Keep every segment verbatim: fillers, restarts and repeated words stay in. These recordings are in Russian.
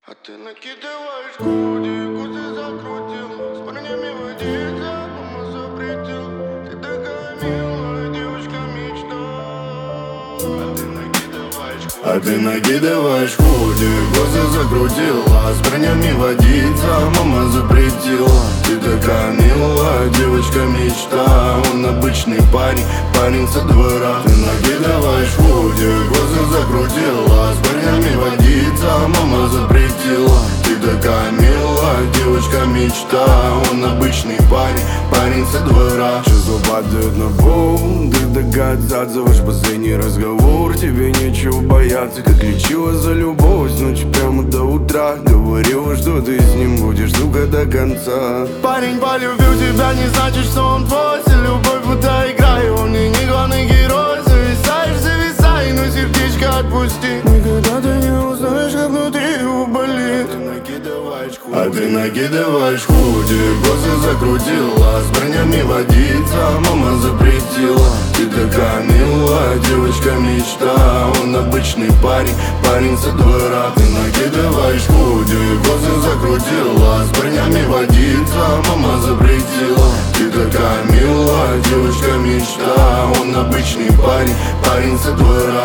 А ты накидываешь груди, гузы закрутил, с парнями водиться, мама запретил. Ты такая милая девочка-мечта. А ты накидываешь худи, а ты накидываешь худи, гузы закрутила, с парнями водиться, мама запретила. Ты такая милая девочка-мечта. Он обычный парень, парень со двора. Ты накидываешь худи, гузы закрутила, с парнями водиться, мама запретила. Ты такая милая девочка-мечта. Он обычный парень, парень со двора. Чувства падают на пол, ты такая отзываешь последний разговор. Тебе нечего бояться, как лечила за любовь с ночи прямо до утра. Говорила, что ты с ним будешь, сука, до конца. Парень полюбил тебя, не значит, что он твой. Вся любовь будто игра, и он мне не главный герой. Зависаешь, зависай, но сердечко отпусти. Никогда ты не узнаешь, как внутри его болит. А ты накидываешь худи, гузы закрутила, с парнями водиться, мама запретила. Ты такая милая девочка-мечта. Он обычный парень, парень со двора. Ты накидываешь худи, гузы закрутила, с парнями водиться, мама запретила. Ты такая милая девочка-мечта. Он обычный парень, парень со двора.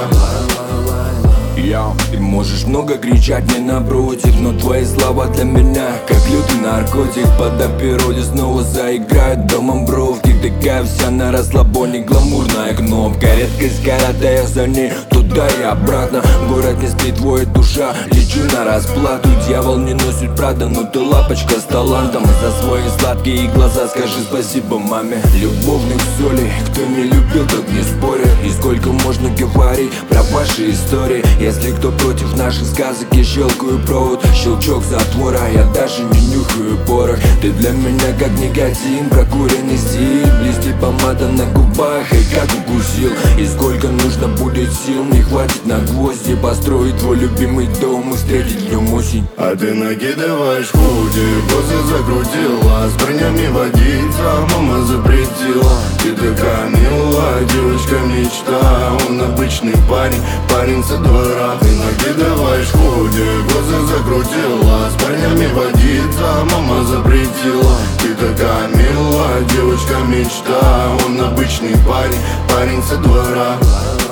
Йоу, ты можешь много кричать мне напротив, но твои слова для меня как лютый наркотик. Под природе снова заиграют домом бровки. Такая вся на расслабоне, гламурная кнопка. Редкость города, я за ней туда и обратно. Город не спит, твоя душа, лечу на расплату. Дьявол не носит правда, но ты лапочка с талантом. За свои сладкие глаза скажи спасибо маме. Любовных солей, кто не любил, тот не спорит. И сколько можно говорить про ваши истории. Если кто против наших сказок, я щелкаю провод. Щелчок затвора, я даже не нюхаю порох. Ты для меня как никотин, прокуренный стиль. Блестит помада на губах, и как укусил. И сколько нужно будет сил, не хватит на гвозди. Построить твой любимый дом и встретить днем осень. А ты накидываешь худи, гузы закрутила, с парнями водиться, мама запретила. Ты такая милая девочка-мечта. Он обычный парень, парень со двора. Ты накидываешь худи, гузы закрутила, с парнями водиться, мама запретила. Ты такая милая девочка-мечта. Он обычный парень, парень со двора.